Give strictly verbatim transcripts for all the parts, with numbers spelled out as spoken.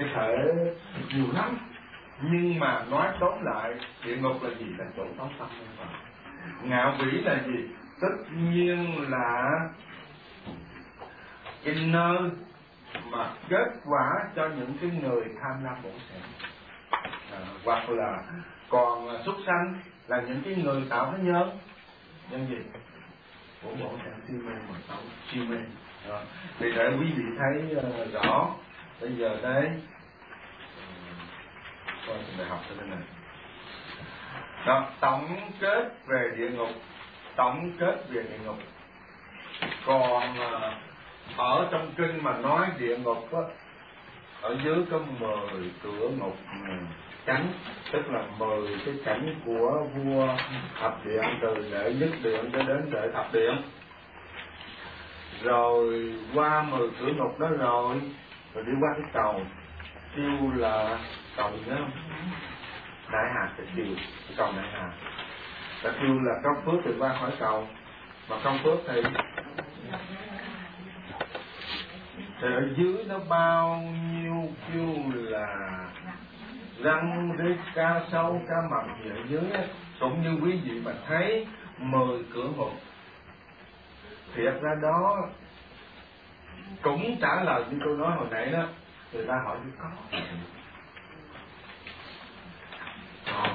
cái thể nhiều lắm. Nhưng mà nói tóm lại, địa ngục là gì? Là chỗ tối tâm nhân vật. Ngạo quỷ là gì? Tất nhiên là cái nơi mà kết quả cho những cái người tham lam bổ xẻ, à, hoặc là còn súc sanh là những cái người tạo cái nhân nhân gì bổ bổ xẻ si mê mà xấu si mê. Đó. Thì để quý vị thấy uh, rõ. Bây giờ đây coi uh, bài học cho bên này. Đó, tổng kết về địa ngục, tổng kết về địa ngục. Còn uh, ở trong kinh mà nói địa ngục á, ở dưới có mười cửa ngục chánh, tức là mười cái cảnh của vua thập điện, từ đệ nhất điện cho đến đệ thập điện. Rồi qua mười cửa ngục đó rồi, rồi đi qua cái cầu, kêu là cầu gì đó không? Đại Hà cái kêu, cái cầu Đại Hà. Ta kêu là có phước thì qua khỏi cầu, mà không phước thì thì ở dưới nó bao nhiêu kêu là răng rết cá sấu cá mập gì ở dưới á. Cũng như quý vị mà thấy mười cửa ngục, thiệt ra đó cũng trả lời như tôi nói hồi nãy đó. Người ta hỏi có à.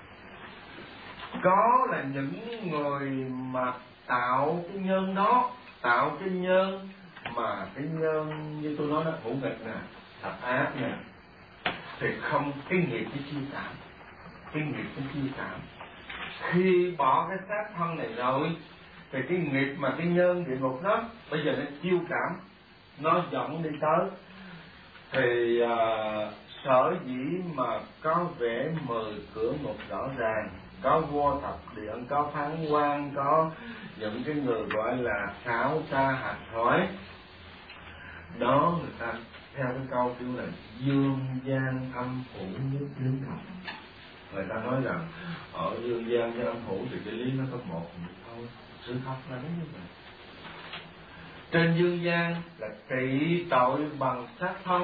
Có là những người mà tạo cái nhân đó, tạo cái nhân mà cái nhân như tôi nói đó, ngũ nghịch nè, thập ác nè, thì không cái nghiệp cái chi cảm, cái nghiệp cái chi cảm. Khi bỏ cái xác thân này rồi thì cái nghiệp mà cái nhân địa ngục đó bây giờ nó chiêu cảm, nó dẫn đi tới. Thì uh, sở dĩ mà có vẻ mười cửa ngục rõ ràng, có vua thập điện, có phán quan, có những cái người gọi là khảo tra hạch hỏi đó, người ta theo cái câu kêu là dương gian âm phủ nước nước ngọc. Người ta nói rằng ở dương gian với âm phủ thì cái lý nó có một thôi, sự thật là nó như vậy. Trên dương gian là trị tội bằng sát thân,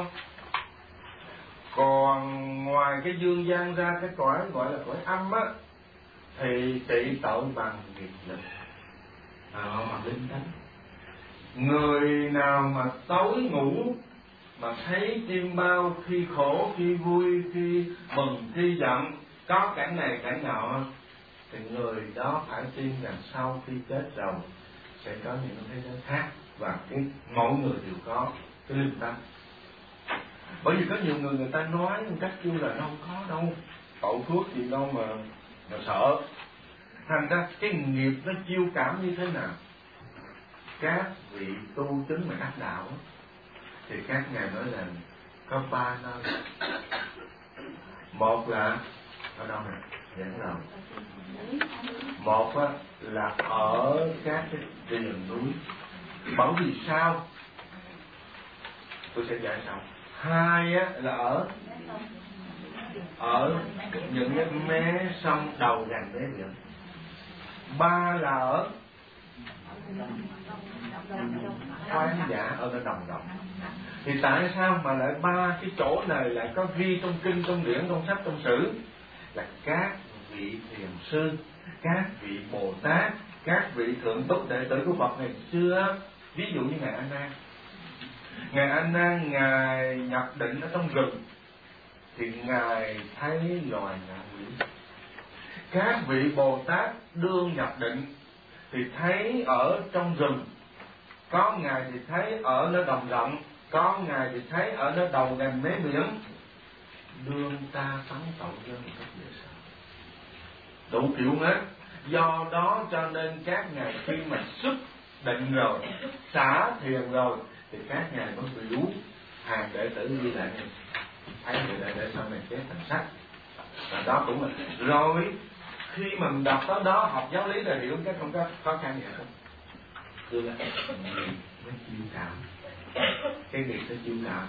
còn ngoài cái dương gian ra, cái cõi gọi là cõi âm á, thì trị tội bằng nghiệp lực, à, bằng linh tánh. Người nào mà tối ngủ mà thấy chim bao khi khổ, khi vui, khi mừng, khi giận, có cảnh này cảnh nọ, thì người đó phải tin rằng sau khi chết rồi sẽ có những thế giới khác, và cái mỗi người đều có cái linh tánh. Bởi vì có nhiều người người ta nói một cách kêu là nó không có đâu, tội phước gì đâu mà mà sợ. Thành ra cái nghiệp nó chiêu cảm như thế nào? Các vị tu chứng mà đắc đạo thì các ngài nói là có ba nơi. Một là ở đâu này? Giảng đầu. Một á, là ở các cái rìa núi. Bởi vì sao? Tôi sẽ giải sau. Hai á, là ở ở những cái mé sông đầu gần mé biển. Ba là ở khoáng giả, ở nơi đồng đồng. Thì tại sao mà lại ba cái chỗ này lại có ghi trong kinh, trong điển, trong sách, trong sử? Là các vị thiền sư, các vị Bồ Tát, các vị thượng túc đệ tử của Phật ngày xưa, ví dụ như ngài A Nan. Ngài A Nan ngài nhập định ở trong rừng thì ngài thấy loài ngạ quỷ. Các vị Bồ Tát đương nhập định thì thấy ở trong rừng, có ngài thì thấy ở nơi đồng rộng, có ngài thì thấy ở nơi đầu gần mé biển. Đương ta tấn tội nhân một cách dễ sợ, đủ kiểu hết. Do đó cho nên các ngài khi mà xuất định rồi, xả thiền rồi, thì các ngài mới biểu hàng đệ tử ghi lại này, thấy người đệ để sau này chép thành sách. Và đó cũng là rồi khi mình đọc tới đó, học giáo lý là hiểu cái không có khó khăn gì không. Cứ là nghiệp nó chiêu cảm, cái nghiệp nó chiêu cảm.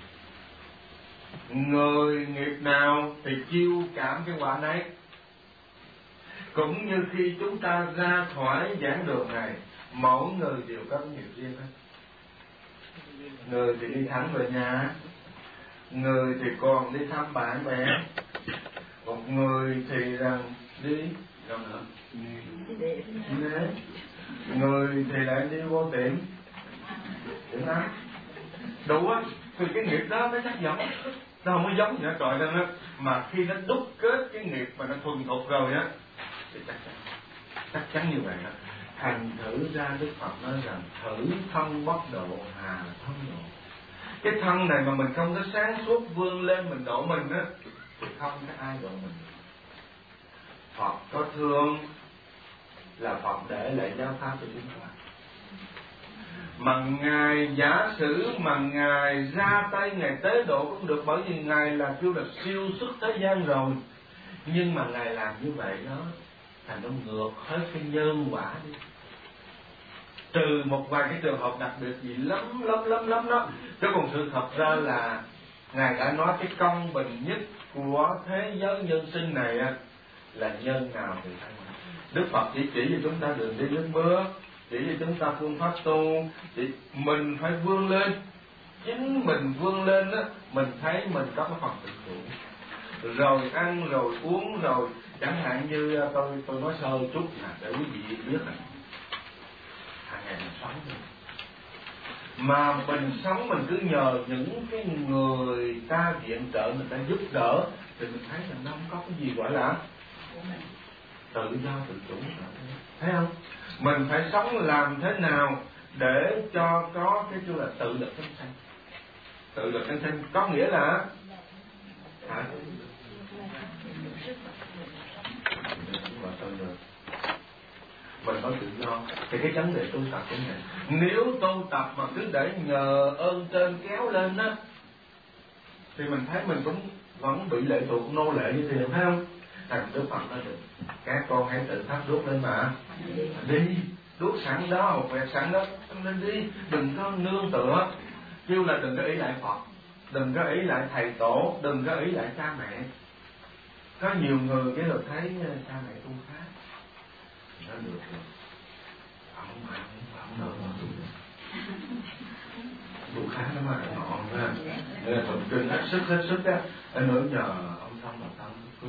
Người nghiệp nào thì chiêu cảm cái quả này. Cũng như khi chúng ta ra khỏi giảng đường này, mỗi người đều có nghiệp riêng hết. Người thì đi thẳng về nhà, người thì còn đi thăm bạn bè, một người thì rằng đi đâu nữa, nế, người thì lại đi vô tiệm tiệm ăn đủ á. Thì cái nghiệp đó nó chắc giống, nó không có giống gì hết trọi lên á, mà khi nó đúc kết cái nghiệp mà nó thuần thục rồi á thì chắc chắn chắc chắn như vậy đó. Thành thử ra Đức Phật nói rằng thử thân bất độ hà thân độ. Cái thân này mà mình không có sáng suốt vươn lên mình độ mình á thì không có ai độ mình. Phật có thương là Phật để lại giáo pháp cho chúng ta. Mà Ngài giả sử mà Ngài ra tay Ngài tế độ cũng được, bởi vì Ngài là kêu là siêu xuất thế gian rồi. Nhưng mà Ngài làm như vậy đó thành nó ngược hết cái nhân quả đi. Trừ một vài cái trường hợp đặc biệt gì lắm lắm lắm lắm đó. Chứ còn sự thật ra là Ngài đã nói cái công bình nhất của thế giới nhân sinh này là nhân nào thì thay. Đức Phật chỉ chỉ cho chúng ta đường đi nước bước, chỉ cho chúng ta phương pháp tu, chỉ mình phải vươn lên. Chính mình vươn lên á, mình thấy mình có cái phần tự chủ. Rồi ăn rồi uống rồi, chẳng hạn như tôi tôi nói sơ chút là để quý vị biết là hàng ngày mình sống rồi. Mà mình sống mình cứ nhờ những cái người ta viện trợ, người ta giúp đỡ thì mình thấy là nó không có cái gì gọi là tự do tự chủ, thấy không? Mình phải sống làm thế nào để cho có cái chỗ là tự lực cánh sinh. Tự lực cánh sinh có nghĩa là hả? Mình có tự do thì cái vấn đề tu tập cũng vậy. Nếu tu tập mà cứ để nhờ ơn trên kéo lên á thì mình thấy mình cũng vẫn bị lệ thuộc nô lệ như thế, thấy không? Thành Đức Phật nói được các con hãy tự thắp đuốc lên mà đi, đuốc sẵn đó, hột vẹt sẵn đó lên đi, đừng có nương tựa. Kêu là đừng có ý lại Phật, đừng có ý lại thầy tổ, đừng có ý lại cha mẹ. Có nhiều người cái rồi thấy cha mẹ tu khác nó được rồi, ông mà ông nợ mà tu tu khác nó mà ngọn ha, nên là tụng kinh hết sức hết sức á, anh nữa nhờ ông thông mà tâm cứu.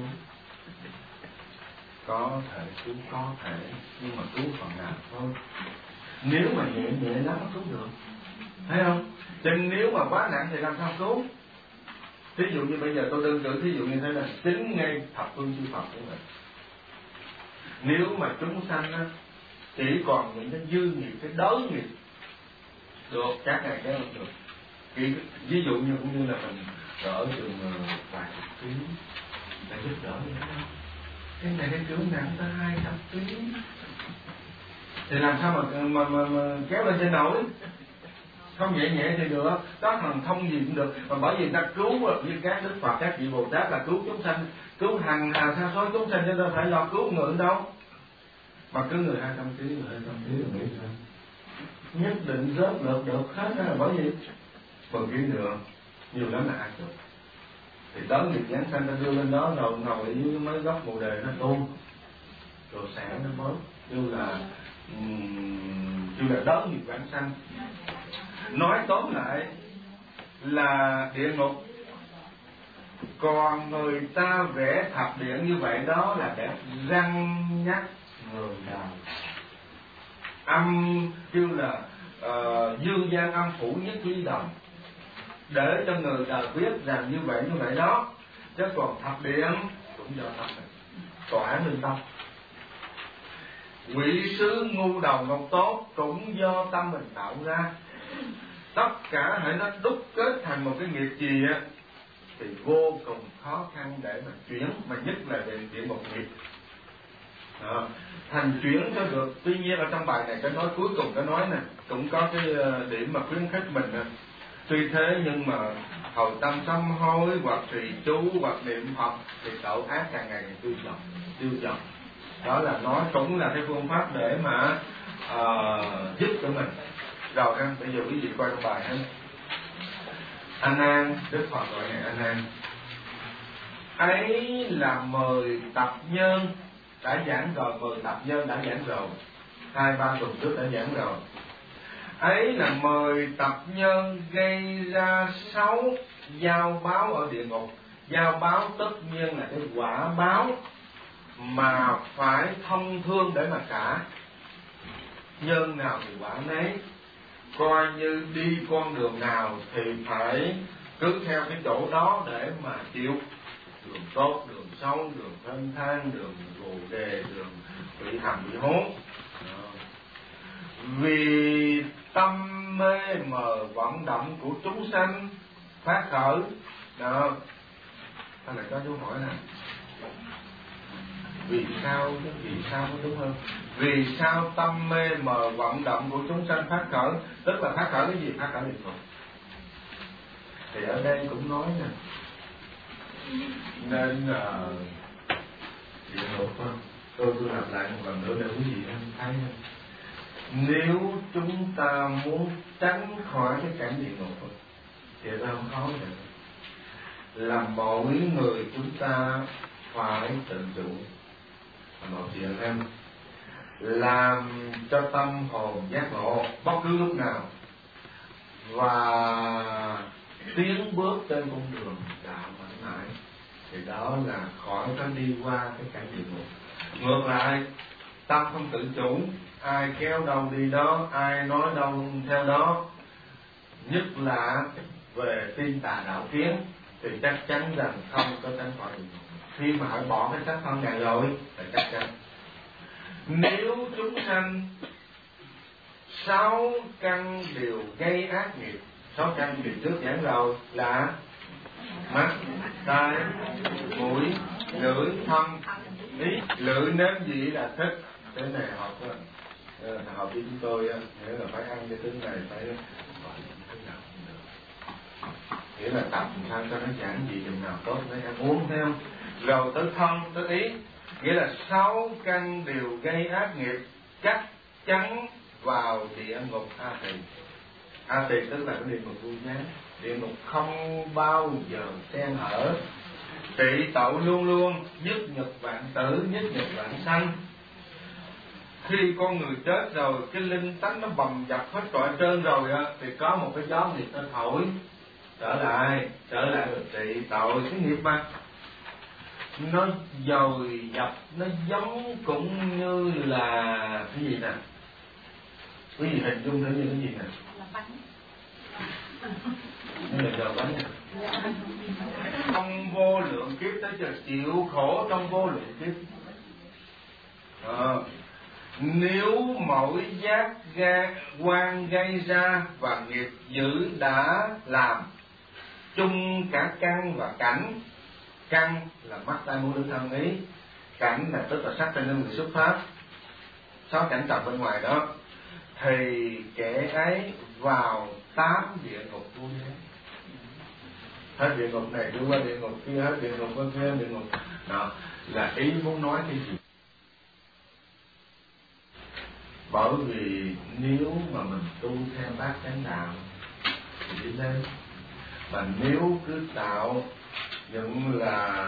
Có thể cứu, có thể, nhưng mà cứu phần nào thôi. Nếu mà nhẹ nhẹ lắm nó cứu được, thấy không? Chứ nếu mà quá nặng thì làm sao cứu? Ví dụ như bây giờ tôi đơn cử ví dụ như thế này, chính ngay thập phương chư Phật cũng vậy. Nếu mà chúng sanh á, chỉ còn những cái dư nghiệp, cái đới nghiệp được, các ngày cái không được. Ví, ví dụ như cũng như là mình ở trường vài chục ký để giúp đỡ như thế đó. Cái này cái cứu nặng tới hai trăm ký thì làm sao mà, mà, mà, mà kéo lên trên nổi? Không nhẹ nhẹ thì được, có thần thông gì cũng được. Mà bởi vì ta cứu như các Đức Phật, các vị Bồ Tát là cứu chúng sanh, cứu hàng hà sa số chúng sanh, chứ đâu phải lo cứu người đâu. Mà cứ người hai trăm ký, người hai trăm ký là nghĩ sao? Nhất định rớt lượt được hết đó là bởi vì phần ký nữa nhiều lắm là ai được. Thì tới nghiệp giáng sanh ta đưa lên đó rồi ngồi ở dưới mấy góc bồ đề nó tu, rồi sẽ nó bớt, như là như là đón nghiệp giáng sanh. Nói tóm lại là địa ngục, còn người ta vẽ thập điện như vậy đó là để răng nhắc người đời. Âm kêu là uh, dương gian âm phủ nhất trí đồng, để cho người đời biết rằng như vậy như vậy đó. Chứ còn thập điện cũng do tâm mình, tỏa lương tâm. Quỷ sứ ngu đầu ngọc tốt cũng do tâm mình tạo ra. Tất cả hãy nó đúc kết thành một cái nghiệp gì á thì vô cùng khó khăn để mà chuyển, mà nhất là về chuyện một nghiệp à, thành chuyển cho được. Tuy nhiên ở trong bài này cái nói cuối cùng cái nói nè cũng có cái điểm mà khuyến khích mình nè. Tuy thế nhưng mà hồi tâm sám hối hoặc trì chú hoặc niệm Phật thì tội ác càng ngày càng tiêu dần tiêu dần. Đó là nói cũng là cái phương pháp để mà uh, giúp cho mình. Rồi ha, bây giờ quý vị coi trong bài ha. A Nan, Đức Phật gọi ngài A Nan. Ấy là mười tập nhân đã giảng rồi, mười tập nhân đã giảng rồi, hai ba tuần trước đã giảng rồi. ấy là mười tập nhân gây ra sáu giao báo ở địa ngục. Giao báo tất nhiên là cái quả báo mà phải thông thương để mà trả. Nhân nào thì quả nấy, coi như đi con đường nào thì phải cứ theo cái chỗ đó để mà chịu. Đường tốt, đường xấu, đường thênh thang, đường gồ đề, đường bị hầm bị hố. Vì tâm mê mờ vận động của chúng sanh phát khởi. Đó. Ta lại có câu hỏi nè. Vì sao, vì sao có đúng hơn? Vì sao tâm mê mờ vận động của chúng sanh phát khởi? Tức là phát khởi cái gì? Phát khởi địa ngục. Thì ở đây cũng nói nè, nên là địa ngục không? Tôi tôi lặp lại một lần nữa để quý vị em thấy không? Nếu chúng ta muốn tránh khỏi cái cảnh địa ngục thì ta không khó được. Là mỗi người chúng ta phải tự chủ. Một chuyện em làm cho tâm hồn giác ngộ bất cứ lúc nào và tiến bước trên con đường đạo mãi mãi, thì đó là khỏi có đi qua cái cảnh địa ngục. Ngược lại, tâm không tự chủ, ai kéo đâu đi đó, ai nói đâu theo đó, nhất là về tin tà đạo kiến, thì chắc chắn rằng không có tránh khỏi địa ngục. Khi mà họ bỏ cái sắc thân này rồi thì chắc chắn. Nếu chúng sanh sáu căn đều gây ác nghiệp, sáu căn thì trước giảng rồi là mắt, tai, mũi, lưỡi, thân, ý. Lưỡi nếm gì là thích. Cái này học á, học với chúng tôi á, nghĩa là phải ăn cái thứ này, phải nghĩa là tập sao cho nó giản dị chừng nào tốt để ăn uống, thấy không? Rồi tới thân, tới ý, nghĩa là sáu căn đều gây ác nghiệp, chắc chắn vào địa ngục A Tỳ. A Tỳ tức là cái địa ngục vô gián, địa ngục không bao giờ xen hở, trị tội luôn luôn, nhất nhật vạn tử, nhất nhật vạn sanh. Khi con người chết rồi, cái linh tánh nó bầm dập hết trọi trơn rồi á, thì có một cái gió nghiệp nó thổi trở lại, trở lại rồi trị tội cái nghiệp mà. Nó dồi dập, nó giống cũng như là cái gì nè? Quý vị hình dung thử như cái gì nè? Như là giờ bánh nè. Trong vô lượng kiếp tới giờ chịu khổ trong vô lượng kiếp. À, nếu mỗi giác ga quan gây ra và nghiệp dữ đã làm chung cả căn và cảnh. Căn là mắt tai mũi lưỡi thân ý, cảnh là tức là sắc trên người xuất phát, sáu cảnh trần bên ngoài đó, thì kẻ ấy vào tám địa ngục vô gián. Hết địa ngục này đưa qua địa ngục kia, hết địa ngục qua kia, địa ngục đó là ý muốn nói cái gì? Bởi vì nếu mà mình tu theo bát chánh đạo thì đi lên, mà nếu cứ tạo những là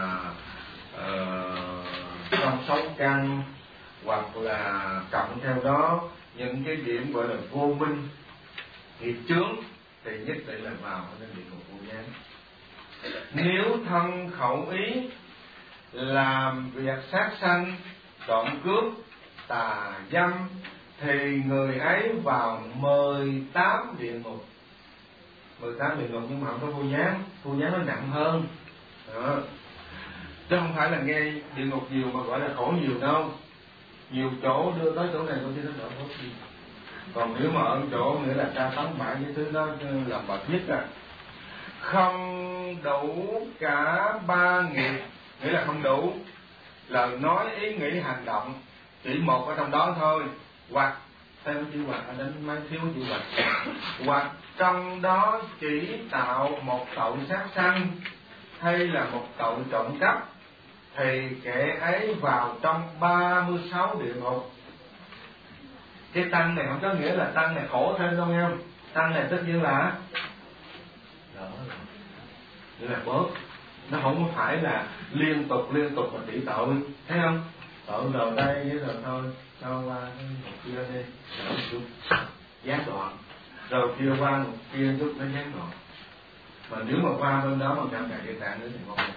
uh, trong sáu căn hoặc là cộng theo đó những cái điểm gọi là vô minh, nghiệp chướng, thì nhất định là vào nên địa ngục vô gián. Nếu thân khẩu ý làm việc sát sanh, trộm cướp, tà dâm, thì người ấy vào mười tám địa ngục. Mười tám địa ngục nhưng mà không có vô gián, vô gián nó nặng hơn. Đó. Chứ không phải là nghe địa ngục nhiều mà gọi là khổ nhiều đâu. Nhiều chỗ đưa tới chỗ này, chỗ kia nó đỡ tốt gì. Còn nếu mà ở chỗ nghĩa là tra tấn bại cái thứ đó là bậc nhất à. Không đủ cả ba nghiệp, nghĩa là không đủ lời nói, ý nghĩ, hành động, chỉ một ở trong đó thôi. Hoặc thêm chữ hoặc ở đến mấy thiếu chữ hoặc. Hoặc trong đó chỉ tạo một tội sát sanh hay là một tội trộm cắp, thì kẻ ấy vào trong ba mươi sáu địa ngục. Cái tăng này không có nghĩa là tăng này khổ thêm đâu nha. Tăng này tất nhiên là đó là, là bớt. Nó không phải là liên tục liên tục mà trị tội, thấy không? Tội rồi đây với rồi thôi, cho qua một kia đi, đỡ một chút, gián đoạn. rồi kia qua một kia chút nó nhắn rồi. Mà nếu mà qua bên đó mà gặp ngài Địa Tạng nữa thì ngon.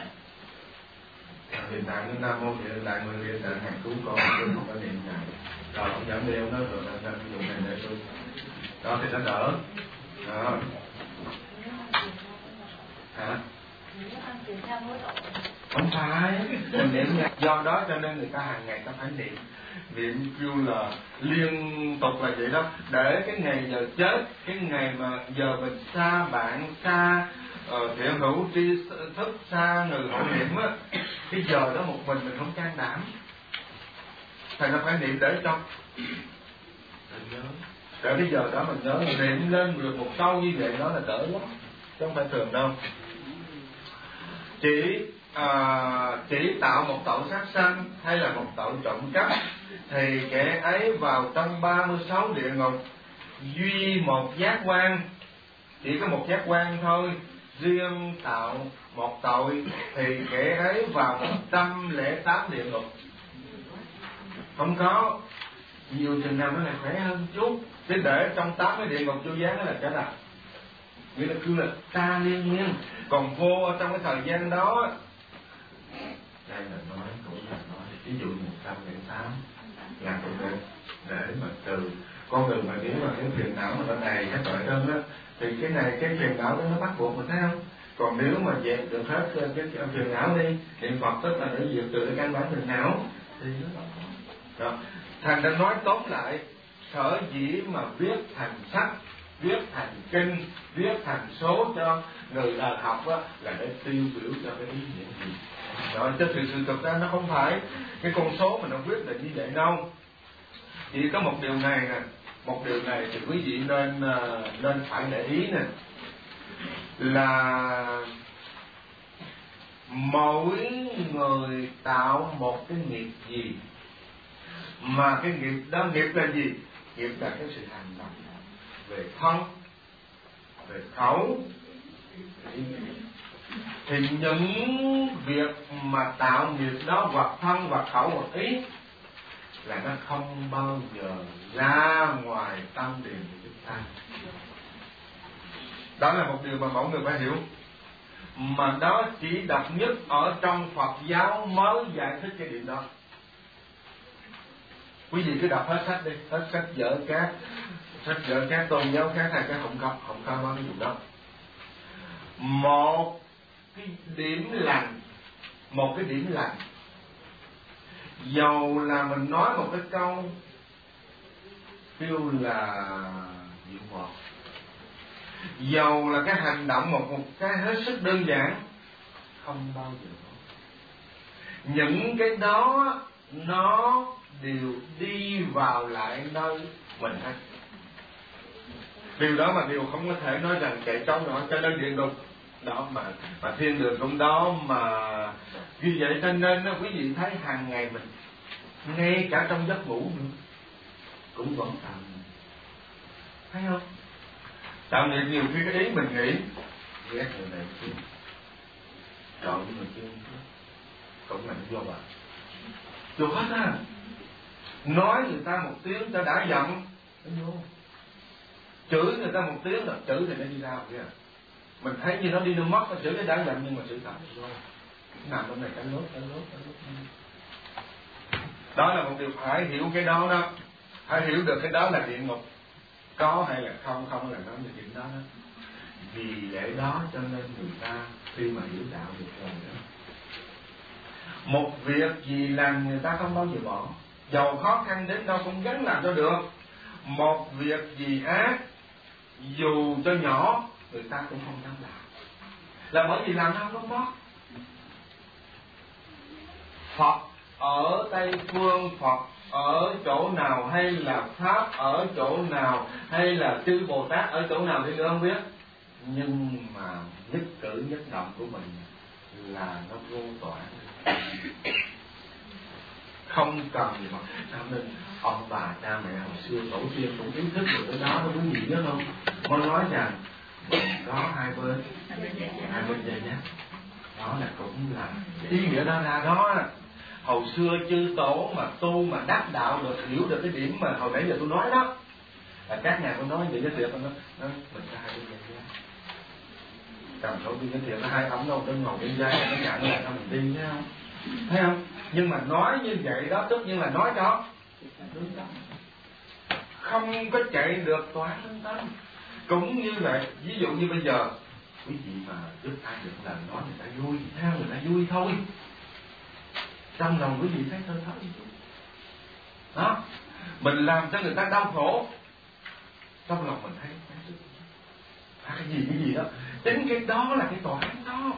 Địa Tạng nó Nam Mô Địa Tạng người Địa Tạng hàng cứu con, tôi không có niệm ngài. Rồi ông giảm đeo nó rồi nó dùng này để tôi. Đó thì nó đỡ. Đó. Hả? Không phải, mình niệm nhạc. Do đó cho nên người ta hàng ngày ta phải niệm. Niệm kêu là liên tục là vậy đó. Để cái ngày giờ chết, cái ngày mà giờ mình xa bạn, xa uh, thiện hữu tri thức, xa người hộ niệm á, cái giờ đó một mình mình không can đảm. Thành ra phải niệm để cho mình nhớ. Để cái giờ đó mình nhớ, niệm lên được một câu như vậy đó là đỡ lắm, chứ không phải thường đâu. Chỉ à, chỉ tạo một tội sát sanh hay là một tội trộm cắp thì kẻ ấy vào trong ba mươi sáu địa ngục duy một giác quan, chỉ có một giác quan thôi. Riêng tạo một tội thì kẻ ấy vào một trăm lẻ tám địa ngục. Không có nhiều chừng nào nó lại khỏe hơn chút. Thế để trong tám cái địa ngục vô gián đó là cái nào? Nghĩa là cứ là ta liên miên. Còn vô ở trong cái thời gian đó, đây là nói cũng là nói ví dụ một trăm lẻ tám là cũng để, để mà trừ con người mà nếu mà cái phiền não mà bên này các tội đơn đó thì cái này cái phiền não đó nó bắt buộc mình thấy không? Còn nếu mà dẹp được hết cái, cái, cái phiền não đi, niệm Phật tức là để diệt trừ cái căn bản phiền não thì nó đâu có. Đó. Thành đã nói tóm lại, sở dĩ mà viết thành sách, viết thành kinh, viết thành số cho người đời học á, là để tiêu biểu cho cái ý nghĩa gì. Đó, chứ sự sự thực ra nó không phải cái con số mà nó quyết định như vậy đâu. Chỉ có một điều này nè, một điều này thì quý vị nên nên phải để ý nè, là mỗi người tạo một cái nghiệp gì, mà cái nghiệp đó, nghiệp là gì? Nghiệp là cái sự hành động về thân, về khẩu. Thì những việc mà tạo nghiệp đó hoặc thân hoặc khẩu hoặc ý là nó không bao giờ ra ngoài tâm điền của chúng ta. Đó là một điều mà mọi người phải hiểu. Mà đó chỉ độc nhất ở trong Phật giáo mới giải thích cái điểm đó. Quý vị cứ đọc hết sách đi, hết sách vở các sách vở các tôn giáo khác hay cái không có, không có nói cái vụ đó. Một cái điểm lành, một cái điểm lành, dầu là mình nói một cái câu kêu là dịu ngọt, dầu là cái hành động một một cái hết sức đơn giản, không bao giờ những cái đó nó đều đi vào lại nơi mình hết. Điều đó mà điều không có thể nói rằng chạy trốn nữa, cho nên địa ngục đó mà mà thiên đường cũng đó mà. Vì vậy cho nên quý vị thấy hàng ngày mình ngay cả trong giấc ngủ nữa cũng vẫn tạo nghiệp, thấy không? Tạo nghiệp nhiều khi cái ý mình nghĩ ghét người này chứ, chọn với người kia cũng là vô bạn vô hết á. Nói người ta một tiếng ta đã giận nó vô, chửi người ta một tiếng là chửi thì nó đi ra kìa. Mình thấy như nó đi nước mắt, nó chửi cái đã giận nhưng mà sự thật vô nằm trong này cái lốt cái lốt cái lốt. Đó là một điều phải hiểu cái đó đó, phải hiểu được cái đó là địa ngục có hay là không, không là nói về chuyện đó đó. Vì lẽ đó cho nên người ta khi mà hiểu đạo được rồi đó, một việc gì làm người ta không bao giờ bỏ, dầu khó khăn đến đâu cũng gắng làm cho được. Một việc gì ác dù cho nhỏ người ta cũng không dám làm, là bởi vì làm nó không có mất. Phật ở Tây Phương, Phật ở chỗ nào, hay là Pháp ở chỗ nào, hay là chư Bồ Tát ở chỗ nào thì nữa không biết, nhưng mà nhất cử nhất động của mình là nó vô toản, không cần gì mà. Cho nên ông bà cha mẹ hồi xưa tổ tiên cũng ý thức được cái đó, nó quý vị nhớ không? Mới nói rằng mình có hai bên, hai bên dây nhé. Đó là cũng là ý nghĩa đó ra đó. Hồi xưa chư tổ mà tu mà đắc đạo được, hiểu được cái điểm mà hồi nãy giờ tôi nói đó, là các nhà có nói vậy giới thiệu nó nó mình có hai bên vai, cầm sổ đi giới thiệu nó hai ống đâu trên ngồi bên vai nó nhận lại cho mình đi thấy không, thấy không? Nhưng mà nói như vậy đó tất nhiên là nói đó không có chạy được tỏa lương tâm. Cũng như vậy, ví dụ như bây giờ quý vị mà giúp ai được lần nói người ta vui, theo người ta vui thôi, trong lòng quý vị thấy thơ thớ chút đó, mình làm cho người ta đau khổ, trong lòng mình thấy à, cái gì cái gì đó, chính cái đó là cái tòa án đó,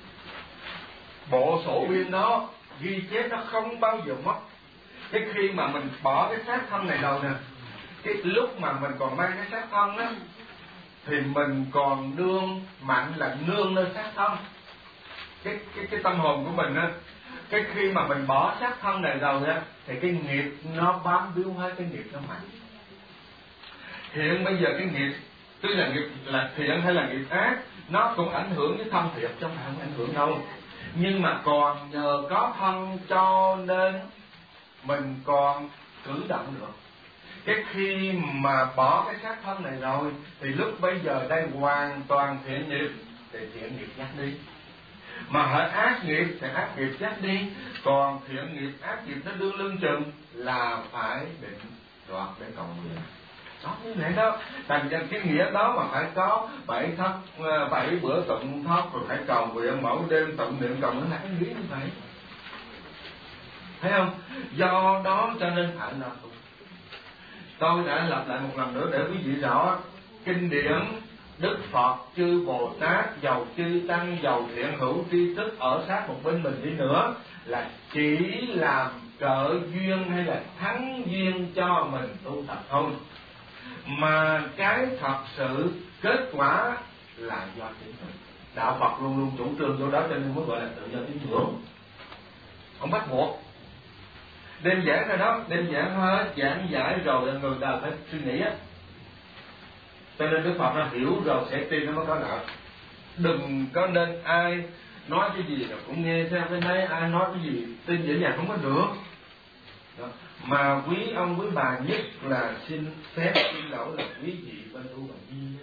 bộ sổ biên đó ghi chép nó không bao giờ mất. Cái khi mà mình bỏ cái xác thân này rồi nè, cái lúc mà mình còn mang cái xác thân á thì mình còn đương mạnh là nương lên xác thân. Cái cái cái tâm hồn của mình á, cái khi mà mình bỏ xác thân này rồi á thì cái nghiệp nó bám víu hết, cái nghiệp nó mạnh. Hiện bây giờ cái nghiệp tức là nghiệp là thiện hay là nghiệp ác, nó cũng ảnh hưởng với thân thiện chứ không ảnh hưởng đâu. Nhưng mà còn nhờ có thân cho nên mình còn cử động được. Cái khi mà bỏ cái xác thân này rồi thì lúc bây giờ đây hoàn toàn thiện nghiệp thì thiện nghiệp dắt đi, mà hỡi ác nghiệp thì ác nghiệp dắt đi. Còn thiện nghiệp ác nghiệp nó đương lưng chừng là phải định đoạt để cầu nguyện đó, như vậy đó. Thành ra cái nghĩa đó mà phải có bảy thất bảy bữa tụng thất rồi phải cầu nguyện mỗi đêm tụng niệm cầu nguyện là cái nghĩa như vậy, thấy không? Do đó cho nên phải là tôi đã lặp lại một lần nữa để quý vị rõ. Kinh điển Đức Phật chư Bồ Tát giàu chư tăng giàu thiện hữu tri thức ở sát một bên mình đi nữa là chỉ làm trợ duyên hay là thắng duyên cho mình tu tập thôi, mà cái thật sự kết quả là do chính mình. Đạo Phật luôn luôn chủ trương chỗ đó cho nên mới gọi là tự do tín ngưỡng, không bắt buộc. Đêm giảng ra đó, đêm giảng hết, giảng giải rồi là người ta phải suy nghĩ á. Cho nên Đức Phật nó hiểu rồi sẽ tin nó mới có lợi. Đừng có nên ai nói cái gì rồi cũng nghe theo cái đấy, ai nói cái gì tin dễ dàng không có được. Đó. Mà quý ông quý bà nhất là xin phép xin lỗi là quý vị bên tu bằng duyên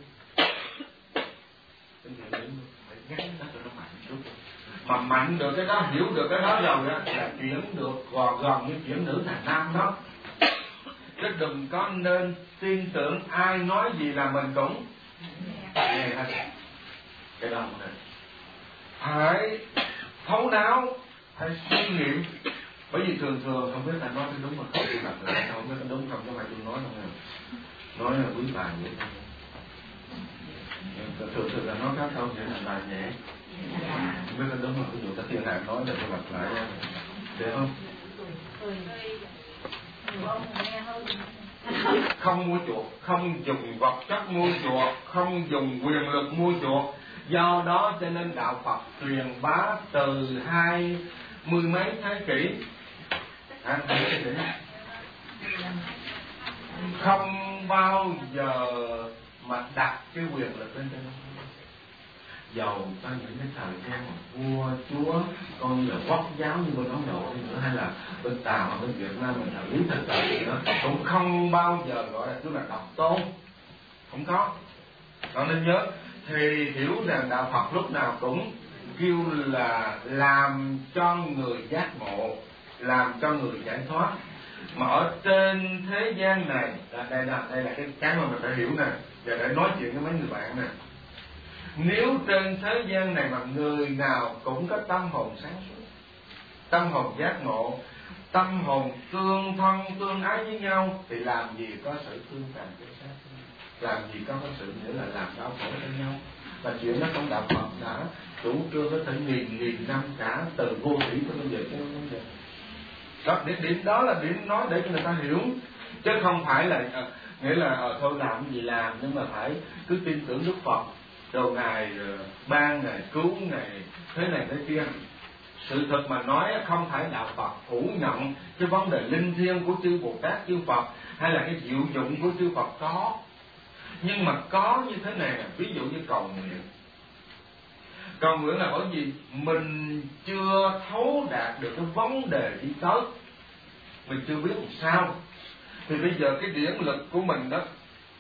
phải gắn nó cho nó mạnh chút. Mà mạnh được cái đó, hiểu được cái đó rồi đó là chuyển được gò gần như chuyển nữ thành nam đó. Chứ đừng có nên tin tưởng ai nói gì là mình cũng nghe hết. Cái đó này phải thấu đáo, phải suy nghiệm. Bởi vì thường thường không biết là nói cái đúng mà không biết là không biết cái đúng không, có phải tôi nói không nào. Nói là quý bà vậy thôi. Thường thường là nói khác không sẽ là bà nhẹ. Không biết cái đúng mà ví dụ các thiên hạ nói là tôi lặp lại được không? Không mua chuộc, không dùng vật chất mua chuộc, không dùng quyền lực mua chuộc. Do đó cho nên đạo Phật truyền bá từ hai mươi mấy thế kỷ, à, không bao giờ mà đặt cái quyền lực lên trên nó. Dầu cho những cái thời gian mà vua chúa coi như là quốc giáo như bên Ấn Độ đi nữa, hay là bên Tàu hoặc bên Việt Nam mình là lý thực tại gì đó, cũng không bao giờ gọi là tức là độc tôn, không có. Đó nên nhớ thì hiểu rằng đạo Phật lúc nào cũng kêu là làm cho người giác ngộ, làm cho người giải thoát. Mà ở trên thế gian này là đây là đây là cái cái mà mình phải hiểu nè, và để nói chuyện với mấy người bạn nè. Nếu trên thế gian này mà người nào cũng có tâm hồn sáng suốt, tâm hồn giác ngộ, tâm hồn tương thân tương ái với nhau, thì làm gì có sự tương tàn tương sát, làm gì có cái sự nghĩa là làm đau khổ cho nhau. Và chuyện đó trong đạo Phật đã chủ trương có thể nghìn nghìn năm cả từ vô thủy tới bây giờ chứ không giờ. Đó, điểm, điểm đó là điểm nói để cho người ta hiểu, chứ không phải là à, nghĩa là à, thôi làm gì làm, nhưng mà phải cứ tin tưởng Đức Phật, rồi ngài ban, ngài cứu, ngài thế này thế kia. Sự thật mà nói không phải đạo Phật phủ nhận cái vấn đề linh thiêng của chư Bồ Tát chư Phật hay là cái diệu dụng của chư Phật có, nhưng mà có như thế này, ví dụ như cầu nguyện. Cầu nguyện là bởi vì mình chưa thấu đạt được cái vấn đề đi tới, mình chưa biết làm sao. Thì bây giờ cái điển lực của mình đó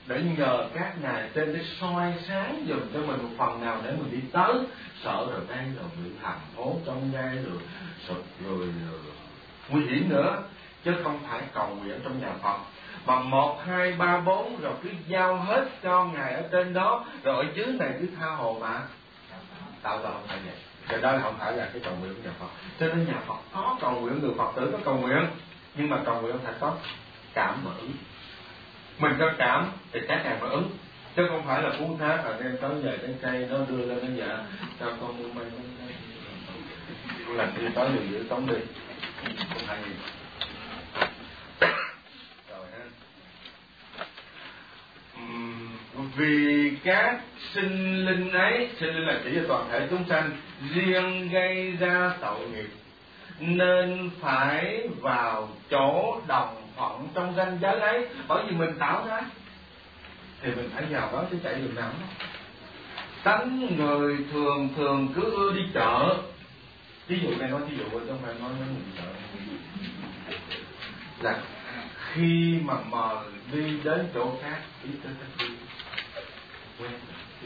để nhờ các ngài trên để soi sáng dùm cho mình một phần nào để mình đi tới. Sợ rồi đây rồi bị hằn hố trong gai rồi sụt rồi, rồi nguy hiểm nữa, chứ không phải cầu nguyện trong nhà Phật mà một hai ba bốn rồi cứ giao hết cho ngài ở trên đó, rồi ở dưới này cứ tha hồ mà tạo là không phải vậy. Cái đó là không phải là cái cầu nguyện của nhà Phật. Cho nên nhà Phật có cầu nguyện, người Phật tử có cầu nguyện, nhưng mà cầu nguyện phải có cảm mà ứng. Mình có cảm thì các ngài mới ứng, chứ không phải là phú thác ở đem tới về cái cây nó đưa lên nó dạ cho con mua mây nó làm đi tới đường giữa tống đi, không phải gì. Rồi ha. Uhm, vì các sinh linh ấy, sinh linh là chỉ cho toàn thể chúng sanh, riêng gây ra tội nghiệp nên phải vào chỗ đồng phận trong ranh giới ấy. Bởi vì mình tạo ra thì mình phải vào đó chứ chạy đường nào đó. Tánh người thường thường cứ ưa đi chợ. Ví dụ này nói ví dụ chứ không phải nói nói mình chợ. Là khi mà mời đi đến chỗ khác, đi tới cách đi quen đi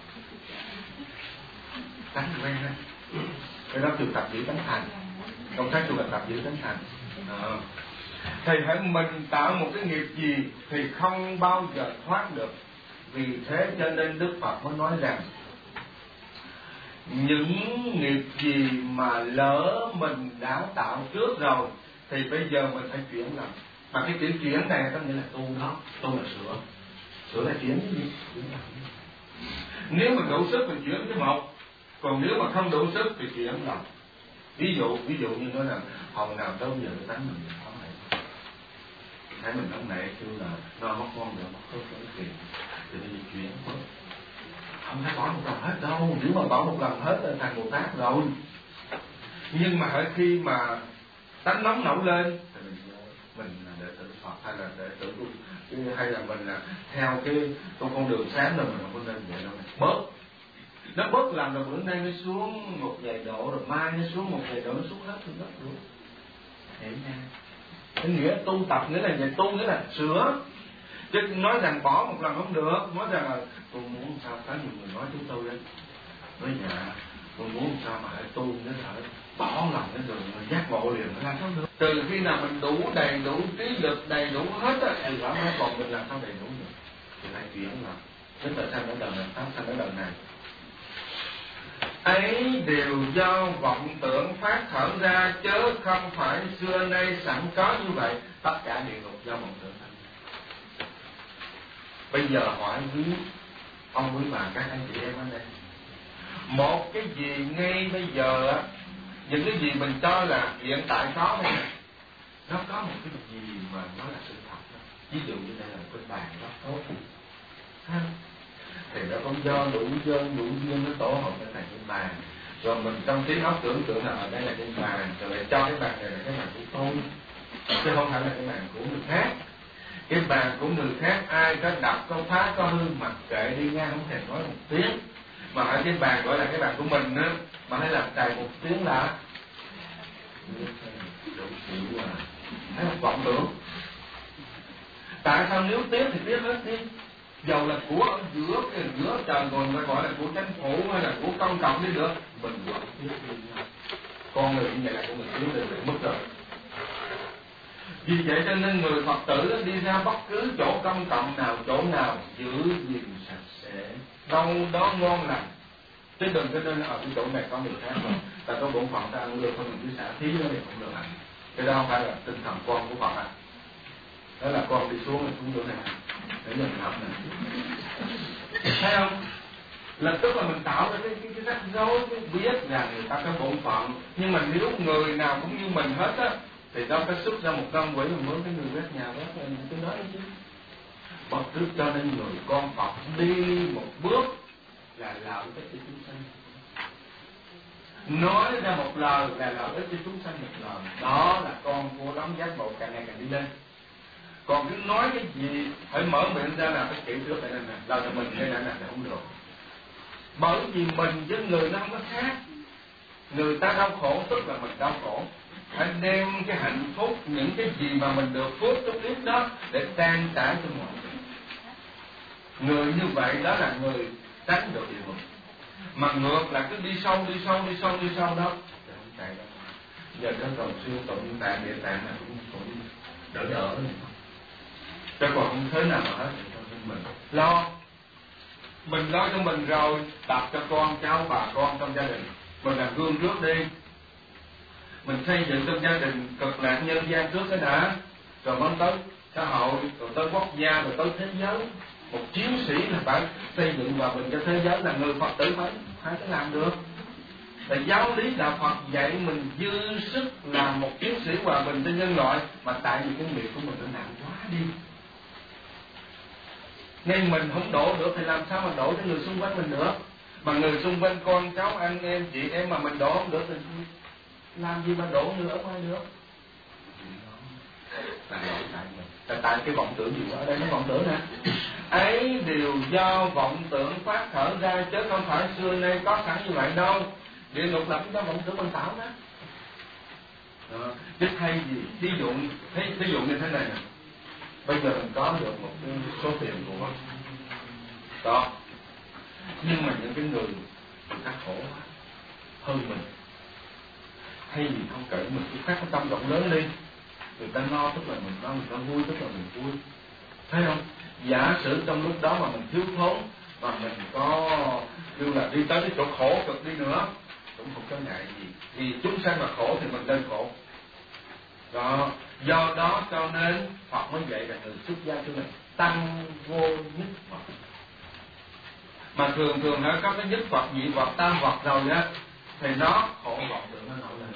tánh quen đó. Cái đó trường tập giữ tánh thành, công tác trường tập giữ tánh thành. À. Thì hãy mình tạo một cái nghiệp gì thì không bao giờ thoát được. Vì thế cho nên Đức Phật mới nói rằng những nghiệp gì mà lỡ mình đã tạo trước rồi thì bây giờ mình phải chuyển làm. Mà cái chữ chuyển này có nghĩa là tu đó, tu là sửa. Sửa là chuyển cái gì? Nếu mình đủ sức mình chuyển cái một, còn nếu mà không đủ sức thì chuyển lòng. Ví dụ ví dụ như nói là hồi nào tới giờ cái tánh mình không này, thấy mình không nể kêu là nó mất con nữa mất hết cái tiền thì bây giờ chuyển mất, không phải bỏ một lần hết đâu. Nếu mà bỏ một lần hết là thành Bồ Tát rồi. Nhưng mà hãy khi mà tánh nóng nổi lên thì mình mình là đệ tử Phật hay là đệ tử tu, hay là mình là theo cái con con đường sáng rồi mình không có nên vậy đâu. Bớt nó bớt làm rồi bữa nay nó xuống một vài độ, rồi mai nó xuống một vài độ, nó xuống hết xuống đất luôn. Hiểu nha? Cái nghĩa tu tập nghĩa là vậy, tu nghĩa là sửa. Chứ nói rằng bỏ một lần không được. Nói rằng là tôi muốn sao, có nhiều người nói chúng tôi đấy, nói dạ tôi muốn sao mà hãy tu nó phải bỏ lòng cái rồi mình giác ngộ liền, nó làm sao được. Từ khi nào mình đủ đầy đủ trí lực đầy đủ hết á thì bảo nói còn mình làm sao đầy đủ được thì phải chuyển là tức là sang đến đời này, sang đến đời này ấy đều do vọng tưởng phát khởi ra, chớ không phải xưa nay sẵn có như vậy. Tất cả địa ngục do vọng tưởng thành. Bây giờ hỏi quý ông quý bà các anh chị em ở đây, một cái gì ngay bây giờ á, những cái gì mình cho là hiện tại có đây này, nó có một cái gì mà nó là sự thật đó. Ví dụ như đây là một cái bàn đó tốt ha, thì nó cũng do đủ dơn đủ duyên nó tổ hợp lên thành cái bàn, rồi mình trong trí óc tưởng tượng là ở đây là cái bàn, rồi lại cho cái bàn này là cái bàn của tôi, chứ không phải là cái bàn của người khác. Cái bàn của người khác ai có đập có phá có hư mặc kệ đi ngang, không thèm nói một tiếng. Mà ở cái bàn gọi là cái bàn của mình á, mà hãy làm trài một tiếng là đủ chịu à. Thấy một vọng tưởng. Tại sao nếu tiếc thì tiếc hết đi, dầu là của ở giữa cái giữa trời còn phải gọi là của chính phủ hay là của công cộng đi được, mình vẫn tiếc đi. Con người như vậy là của mình tiếc đi để mất rồi. Vì vậy cho nên người Phật tử đi ra bất cứ chỗ công cộng nào, chỗ nào giữ gìn sạch sẽ, đâu đó ngon lành, chứ đừng cho nên ở cái chỗ này có người khác rồi, ta có bổn phận ta ăn lương không, mình cứ xả thí đó thì không được ăn. Cái đó không phải là tinh thần con của Phật à. Đó là con đi xuống xuống chỗ này để mình học này, thấy không? Là tức là mình tạo ra cái cái cái rắc rối, cái biết là người ta có bổn phận, nhưng mà nếu người nào cũng như mình hết á thì đâu phải xuất ra một con quỷ mà mướn cái người quét nhà quét là những cái đó chứ. Bất trước cho nên người con Phật đi một bước là lợi ích cho chúng sanh, nói ra một lời là lợi ích cho chúng sanh một lời, đó là con của đóng giác ngộ càng ngày càng đi lên. Còn cứ nói cái gì phải mở miệng ra là phải chịu trước này nè, lời là mình đây là là không được. Bởi vì mình với người nó không có khác, người ta đau khổ tức là mình đau khổ. Hãy đem cái hạnh phúc, những cái gì mà mình được phước chút ít đó để trang trải cho mọi người. Người như vậy đó là người tránh được địa ngục. Mà ngược là cứ đi sâu đi sâu đi sâu đi sâu đó không chạy đâu. Giờ nó còn siêu tụng tạng địa tạng là cũng cũng đỡ đỡ chứ còn không thế nào mà hết. Mình lo, mình lo cho mình rồi tập cho con cháu bà con trong gia đình mình làm gương trước đi. Mình xây dựng trong gia đình cực lạc nhân gian trước cái đã, rồi mới tới xã hội, rồi tới quốc gia, rồi tới thế giới. Một chiến sĩ là phải xây dựng hòa bình cho thế giới, là người Phật tử phải phải có làm được. Là giáo lý đạo Phật dạy mình dư sức làm một chiến sĩ hòa bình cho nhân loại, mà tại vì cái nghiệp của mình nó nặng quá đi, nên mình không đổ được thì làm sao mà đổ cho người xung quanh mình nữa. Mà người xung quanh con cháu anh em chị em mà mình đổ không được thì làm gì mà đổ nữa ở ngoài được. Là tại mình, là tại cái vọng tưởng gì ở đây nó vọng tưởng nè. Ấy đều do vọng tưởng phát khởi ra, chứ không phải xưa nay có sẵn như vậy đâu. Địa ngục là do vọng tưởng mình tạo đó. Chứ thay gì ví dụ ví dụ như thế này nè, bây giờ mình có được một cái số tiền của đó, nhưng mà những cái người người ta khổ hơn mình, hay gì không kể mình cứ phát cái tâm rộng lớn đi, người ta no tức là mình no, người ta vui tức là mình vui, thấy không? Giả sử trong lúc đó mà mình thiếu thốn, mà mình có như là đi tới cái chỗ khổ cực đi nữa cũng không có ngại gì, vì chúng sanh mà khổ thì mình nên khổ. Đó, do đó cho nên Phật mới dạy là người xuất gia cho mình tăng vô nhất Phật. Mà thường thường hả, có cái nhất Phật, nhị Phật, tam Phật rồi á, thì nó khổ vọng tưởng nó nổi lên.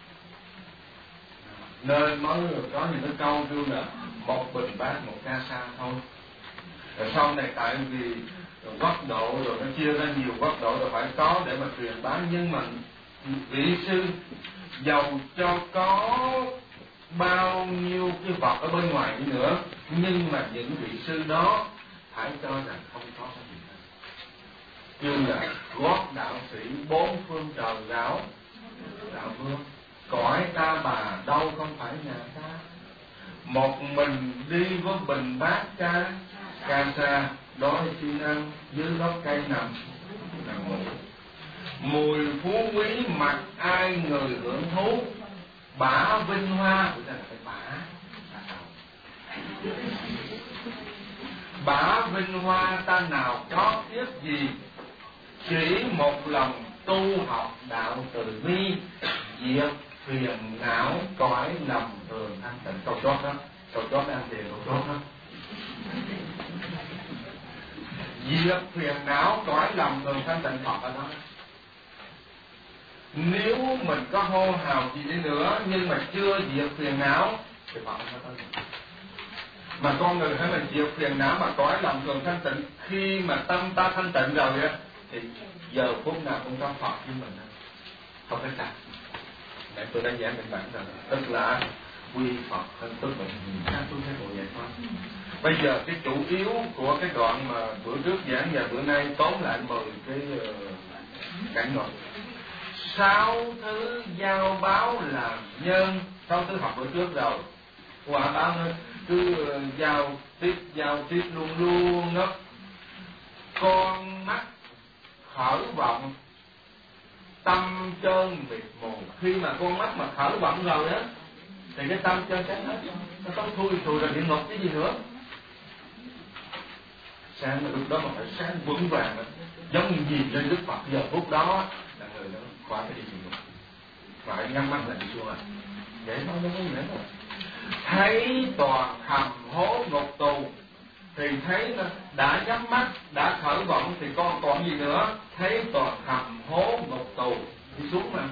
Nên mới có những cái câu như là một bình bát một ca sa thôi. Rồi sau này tại vì quốc độ rồi nó chia ra nhiều quốc độ rồi phải có để mà truyền bá. Nhưng mà vị sư giàu cho có bao nhiêu cái vật ở bên ngoài đi nữa, nhưng mà những vị sư đó phải cho rằng không có cái gì hết. Như là gót đạo sĩ bốn phương trời giáo đạo vương, cõi ta bà đâu không phải nhà ta, một mình đi với bình bát ca ca sa, đói xin ăn dưới gốc cây nằm nằm ngủ, mùi phú quý mặc ai người hưởng thú, bả vinh hoa, là phải bả bả vinh hoa ta nào có tiếc gì, chỉ một lòng tu học đạo từ bi, diệt phiền não cõi lòng thường thanh tịnh. Câu chót đó, câu chót ăn tiền câu chót đó. Diệt phiền não cõi lòng thường thanh tịnh, Phật ở đó. Nếu mình có hô hào gì đi nữa nhưng mà chưa diệt phiền não thì Phật không có tới. Mà con người phải mình diệt phiền não mà cõi lòng thường thanh tịnh, khi mà tâm ta thanh tịnh rồi á thì giờ phút nào cũng có Phật với mình, không phải sạch. Để tôi đã giảng định bản rồi, tức là quy Phật thân, tức là các tôi thấy bộ giải thoát. Bây giờ cái chủ yếu của cái đoạn mà bữa trước giảng và bữa nay tóm lại mười cái uh, cảnh ngộ. Sáu thứ giao báo làm nhân, sáu thứ học bữa trước rồi. Quả báo nữa, cứ uh, giao tiếp giao tiếp luôn luôn đó. Con mắt khởi vọng, tâm chân biệt mù. Khi mà con mắt mà khởi vọng rồi á thì cái tâm chân sáng hết, nó có thui thùi rồi địa ngục cái gì nữa. Sáng mà lúc đó mà phải sáng vững vàng đó. Giống như nhìn lên Đức Phật giờ phút đó là người đó khỏi phải đi địa ngục, phải nhắm mắt là đi xuống rồi. Vậy thôi nó mới dễ rồi. Thấy toàn hầm hố ngục tù thì thấy đã nhắm mắt, đã khởi vọng thì con còn gì nữa. Thấy toàn hầm hố ngục tù đi xuống mà.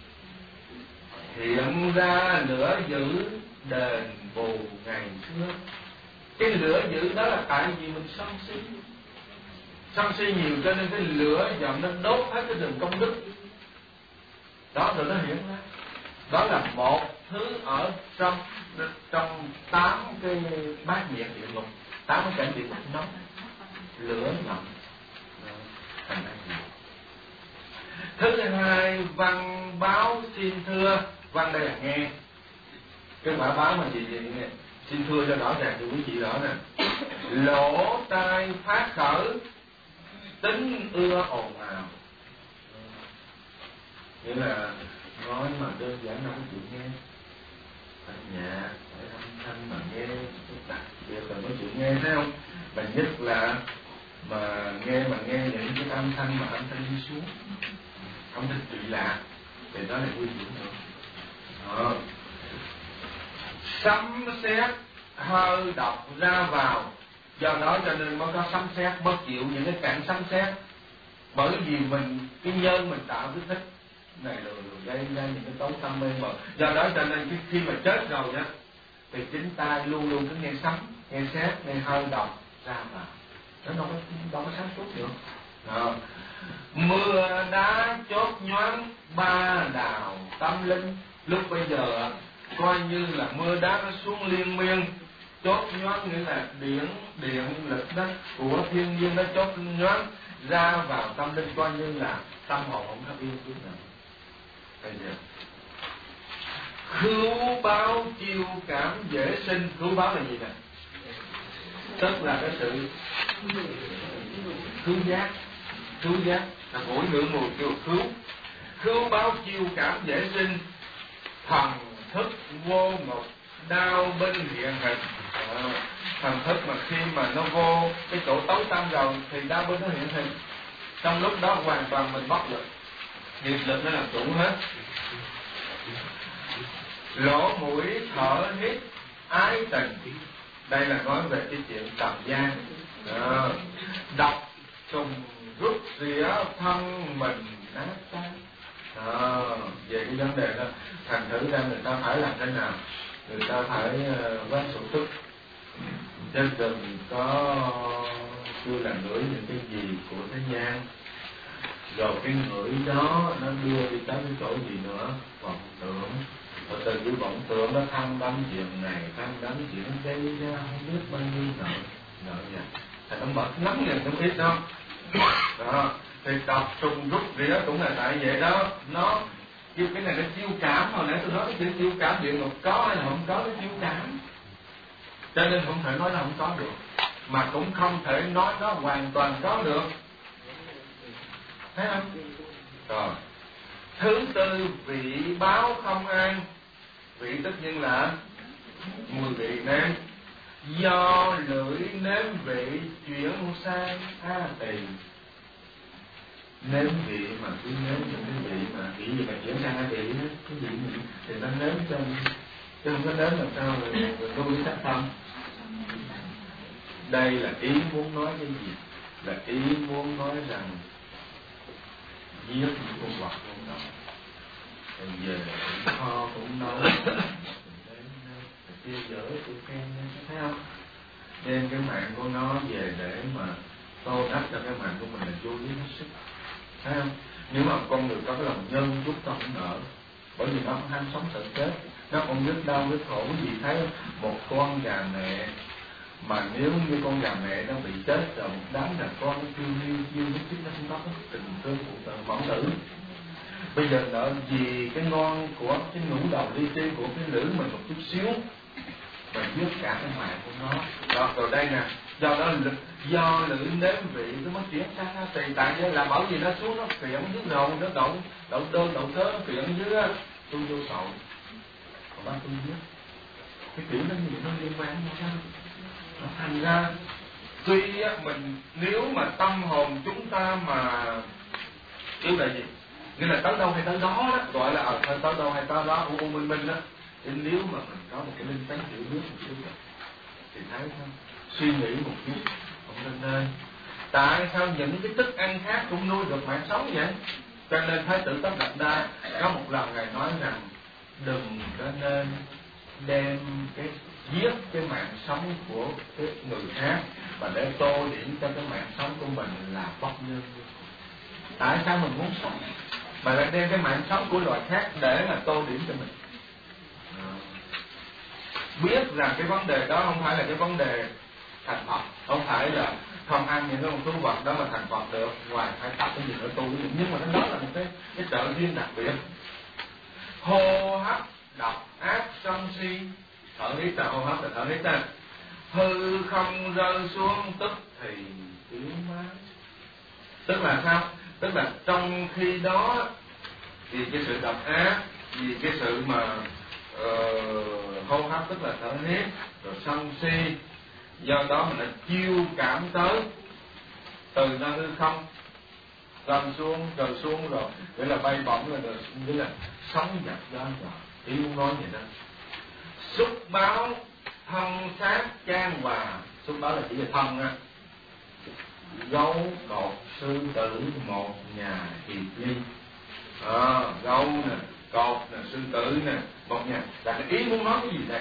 Hiện ra lửa dữ đền bù ngày xưa. Cái lửa dữ đó là tại vì mình sân si. Sân si nhiều cho nên cái lửa dần nó đốt hết cái rừng công đức. Đó rồi nó hiện ra. Đó là một thứ ở trong trong tám cái bát nhiệt địa ngục, tám cái cảnh địa ngục nóng, lửa ngầm thành ra gì. Thứ hai, văn báo xin thưa. Văn đây là nghe. Cái quả báo mà gì gì nghe. Xin thưa cho rõ ràng cho quý vị rõ nè. lỗ tai phát khởi, tính ưa ồn ào. Nghĩa là nói mà đơn giản đâu có chịu nghe, phải nhạc, phải âm thanh mà nghe, đặc biệt là có chịu nghe, thấy không? Và nhất là mà nghe mà nghe những cái âm thanh mà âm thanh đi xuống, âm thanh kỳ lạ, thì đó là nguy hiểm nữa. Đó. Sấm sét hơi độc ra vào, do đó cho nên mới có sấm sét, mới chịu những cái cảnh sấm sét, bởi vì mình cái nhân mình tạo kích thích này rồi, rồi gây ra những cái tối tâm mê mờ. Do đó cho nên cái khi mà chết rồi nhá, thì chính tai luôn luôn cứ nghe sấm, nghe sét, nghe hơi độc ra vào, nó đâu có đâu có sáng suốt được. Đó. Mưa đá chốt nhoáng ba đào tâm linh, lúc bây giờ coi như là mưa đá nó xuống liên miên, chốt nhoáng nghĩa là điện điện lực đó của thiên nhiên nó chốt nhoáng ra vào tâm linh, coi như là tâm hồn không có yên chút nào. Bây giờ khứu báo chiêu cảm dễ sinh. Khứu báo là gì nè? Tức là cái sự khứu giác, khứu giác là mỗi ngữ mùi kêu khứu. Khứu báo chiêu cảm dễ sinh, thần thức vô ngục đau bên hiện hình. À, thần thức mà khi mà nó vô cái chỗ tối tăm rồi thì đau bên nó hiện hình. Trong lúc đó hoàn toàn mình bất lực, nghiệp lực nó làm chủ hết. Lỗ mũi thở hít ái tình, đây là nói về cái chuyện trần gian. À, độc trùng rút rỉa thân mình nát tan. À, về cái vấn đề đó, thành thử ra người ta phải làm thế nào? Người ta phải uh, quán số thức, chứ đừng có chưa làm ngửi những cái gì của thế gian, rồi cái ngửi đó nó đưa đi tới cái chỗ gì nữa, vọng tưởng, và từ cái vọng tưởng nó tham đắm chuyện này, tham đắm chuyện gây ra không biết bao nhiêu nợ nợ vậy, thì nó mở lắm nhận trong ít đó. Đó thì độc trùng rút rỉa cũng là tại vậy đó. Nó chiêu cái này nó chiêu cảm, hồi nãy tôi nói cái chữ chiêu cảm địa ngục có hay là không có cái chiêu cảm, cho nên không thể nói là không có được, mà cũng không thể nói nó hoàn toàn có được, thấy không? Rồi thứ tư, vị báo không an. Vị tất nhiên là mùi vị nếm, do lưỡi nếm vị chuyển sang a tỳ. Nếm vị mà cứ nếm những cái vị mà vị gì mà chuyển sang a tỳ, cái vị gì thì nó nếm cho, chứ không có nếm làm sao rồi tôi biết tác tâm. Đây là ý muốn nói cái gì? Là ý muốn nói rằng giết những con vật luôn đó, rồi về kho cũng nấu, chia dở tự khen, thấy không? Đem cái mạng của nó về để mà tô đắp cho cái mạng của mình là vô lý hết sức, thấy không? Nếu mà con người có cái lòng nhân chút tâm cũng nở, bởi vì nó không ham sống sợ chết, nó không biết đau biết khổ gì. Thấy một con gà mẹ mà nếu như con gà mẹ nó bị chết rồi, một đám là con nó kêu liêu kêu nó chính nó không có tình thương của mẫu tử. Bây giờ nợ vì cái ngon của cái ngũ đầu ly ti của cái lưỡi mình một chút xíu, mình giết cả cái mạng của nó. Đó, rồi đây nè, do đó do lưỡi nếm vị nó mới chuyển sang á, tùy tại vậy là bởi vì nó xuống nó phiện dưới đầu, nó đậu đậu đơn đậu thớ nó phiện dưới á, tôi vô sầu, còn ba tôi giết. Cái kiểu nó gì nó liên quan như sao? Nó thành ra tuy á, mình nếu mà tâm hồn chúng ta mà yêu là gì, nghĩa là tới đâu hay tới đó đó, gọi là ở tới đâu hay tới đó, u u minh minh đó, thì nếu mà mình có một cái linh tánh hiểu biết một chút thì thấy không, suy nghĩ một chút không nên nên. Tại sao những cái thức ăn khác cũng nuôi được mạng sống vậy? Cho nên Thái tử Tất Đạt Đa có một lần ngài nói rằng đừng có nên đem cái giết cái mạng sống của cái người khác và để tô điểm cho cái mạng sống của mình là bất nhân. Tại sao mình muốn sống mà lại đem cái mạng sống của loài khác để mà tô điểm cho mình? À, biết rằng cái vấn đề đó không phải là cái vấn đề thành Phật, không phải là không ăn những cái con thú vật đó mà thành Phật được, ngoài phải tập cái gì nữa tu, nhưng mà đó là một cái cái trợ duyên đặc biệt. Hô hấp độc ác sân si, thở hít là hô hấp là thở hít ta. hư không rơi xuống tức thì yếu mát. Tức là sao? Tức là trong khi đó vì cái sự độc ác, vì cái sự mà uh, hô hấp tức là thở hít, rồi sân si, do đó mình đã chiêu cảm tới từ nơi hư không rơi xuống, rơi xuống rồi nghĩa là bay bổng lên, rồi nghĩa là sóng dập đó rồi. Ý muốn nói vậy đó. Xúc báo thân xác chan hòa. Xúc báo là chỉ về thân á. Gấu, cột, sư tử, một nhà hiệp ly. À, gấu nè, cột nè, sư tử nè, một nhà. Là cái ý muốn nói cái gì đây?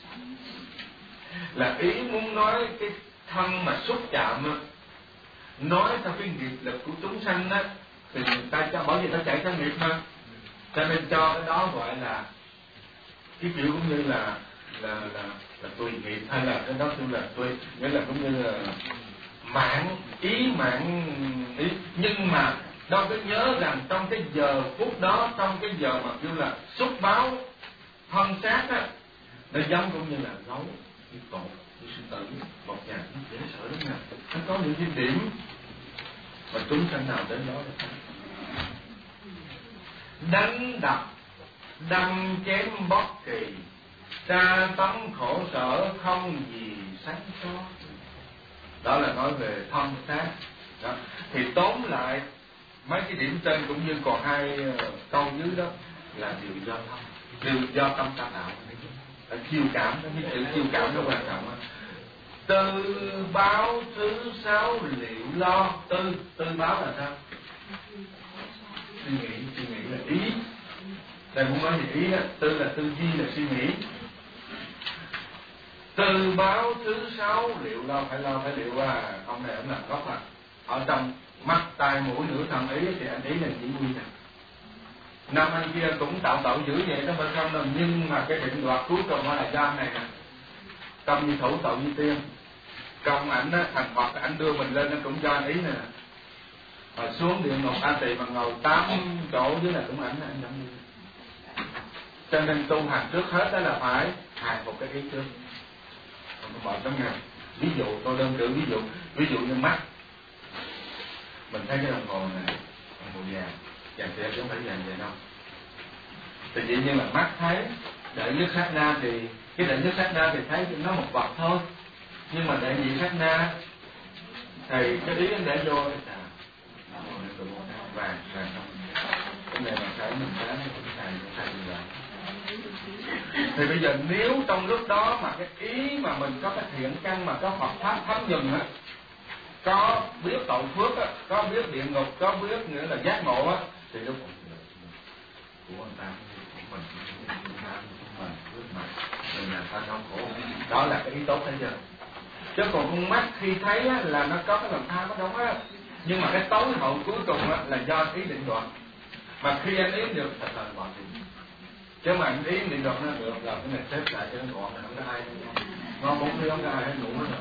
Là ý muốn nói cái thân mà xúc chạm á, nói theo cái nghiệp lực của chúng sanh á, thì người ta cho, bởi vì ta chạy theo nghiệp mà, cho nên cho cái đó gọi là cái kiểu cũng như là là là là tùy nghiệp, hay là cái đó cũng là tùy, nghĩa là cũng như là mạng ý mạng ý. Nhưng mà đâu có nhớ rằng trong cái giờ phút đó, trong cái giờ mà kêu là xúc báo thân xác á, nó giống cũng như là gấu, cái cột, cái sư tử, một nhà cũng dễ sợ lắm nè. Nó có những cái điểm mà chúng sanh nào đến đó là đánh đập, đâm chém bất kỳ, tra tấn khổ sở không gì sánh có. Đó là nói về thân xác đó. Thì tóm lại mấy cái điểm trên cũng như còn hai câu dưới đó là đều do tâm, đều do tâm ta tạo. Chiêu cảm, cái chữ chiêu cảm nó quan trọng đó. Tư báo thứ sáu liệu lo. Tư, tư báo là sao? Suy nghĩ, suy nghĩ là ý. Đây muốn nói về ý đó. Tư là tư duy, là suy nghĩ. Tư báo thứ sáu liệu lo. Phải lo, phải liệu à. Ông này ông làm gốc à. Ở trong mắt, tai, mũi, nửa thần ý thì anh ý là chỉ huy nè. Năm anh kia cũng tạo tạo dữ vậy đó bên trong đó, nhưng mà cái định đoạt cuối cùng là gian này nè. Tâm như thủ, tội như tiên. Trong ảnh á, thành Phật ảnh đưa mình lên nó cũng do anh ý nè. Rồi xuống địa ngục A Tỳ mà ngồi tám chỗ dưới là cũng ảnh anh dẫn đi. Cho nên tu hành trước hết đó là phải hài một cái ý trước. Không có bỏ trong ngày. Ví dụ tôi đơn cử ví dụ, ví dụ như mắt. Mình thấy cái đồng hồ này, đồng hồ vàng, vàng thiệt chứ không phải vàng vậy đâu. Thì dĩ nhiên là mắt thấy, đợi nhất sát na thì cái đợi nhất sát na thì thấy nó một vật thôi. Nhưng mà để nhị sát na thì cái ý để vô à, vàng vàng không, cái này mà thấy mình thấy nó cũng xài cũng xài như vậy. Thì bây giờ nếu trong lúc đó mà cái ý mà mình có cái thiện căn mà có Phật pháp thấm dùm á, có biết tội phước á, có biết địa ngục, có biết nghĩa là giác ngộ á, thì lúc của anh ta của mình của mình của mình của mình là ta đau khổ. Đó là cái ý tốt thấy chưa? Chứ còn con mắt khi thấy á, là nó có cái lòng tham nó đúng á, nhưng mà cái tối hậu cuối cùng á, là do ý định đoạn. Mà khi anh ý được thật là đoạn thì chứ mà anh ý định đoạn nó được là cái này xếp lại cho nó gọn, không có ai ngon bốn khi không có ai ngủ nữa.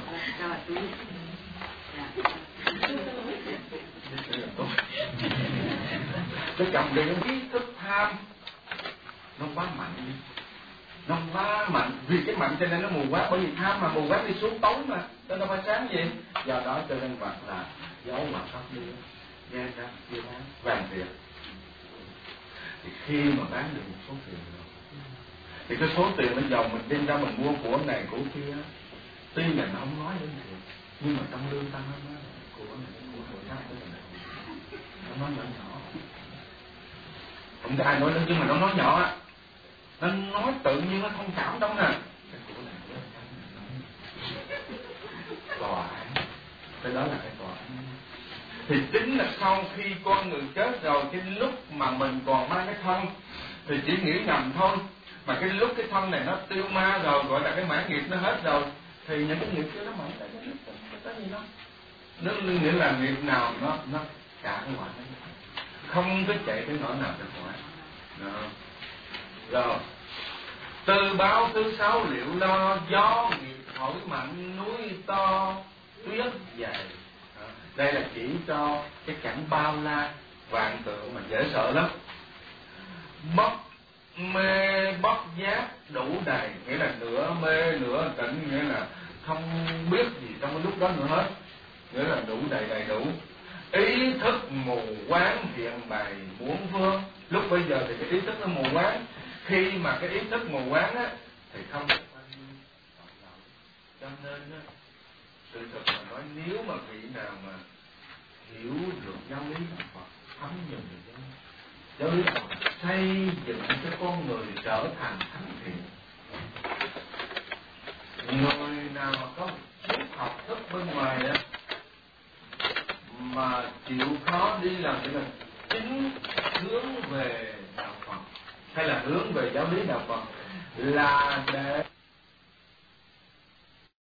Cái trọng điểm ý thức tham nó quá mạnh, nó quá mạnh, vì cái mạnh cho nên nó mù quáng, bởi vì tham mà mù quáng đi xuống tối mà, cho nó phải sáng gì. Do đó cho nên Phật là dấu mặt khóc đi, nghe ra kia bán vàng tiền. Thì khi mà bán được một số tiền rồi, thì cái số tiền bây giờ mình đem ra mình mua của này của kia, tuy là nó không nói đến tiền, nhưng mà trong lương tâm nó nói của này của người khác của mình, nó nói nhỏ nhỏ, không có ai nói nữa, nhưng mà nó nói nhỏ á, nó nói tự nhiên, nó thông cảm đâu nè. Tòa án, cái đó là cái tòa án. Thì chính là sau khi con người chết rồi, cái lúc mà mình còn mang cái thân thì chỉ nghĩ ngầm thôi, mà cái lúc cái thân này nó tiêu ma rồi, gọi là cái mã nghiệp nó hết rồi, thì những cái nghiệp kia nó mãi tới cái cái gì đó, nó nghĩa là nghiệp nào nó nó cả cái quả nó không có chạy tới nỗi nào được quả. Rồi từ báo thứ sáu liệu lo, gió nghiệp thổi mạnh núi to tuyết dày. Đây là chỉ cho cái cảnh bao la vạn tượng mà dễ sợ lắm. Bất mê bất giác đủ đầy, nghĩa là nửa mê nửa tỉnh, nghĩa là không biết gì trong cái lúc đó nữa hết, nghĩa là đủ đầy đầy đủ. Ý thức mù quáng hiện bày bốn phương. Lúc bây giờ thì cái ý thức nó mù quáng. Khi mà cái ý thức mù quáng á thì không có bao nhiêu động lòng. Cho nên á, sự thực mà nói, nếu mà vị nào mà hiểu được giáo lý đạo Phật, thấm nhuần được giáo lý đạo Phật, xây dựng cho con người trở thành thánh thiện. Người nào mà có chút học thức bên ngoài á, mà chịu khó đi làm cái này, chính hướng về đạo Phật hay là hướng về giáo lý đạo Phật, là để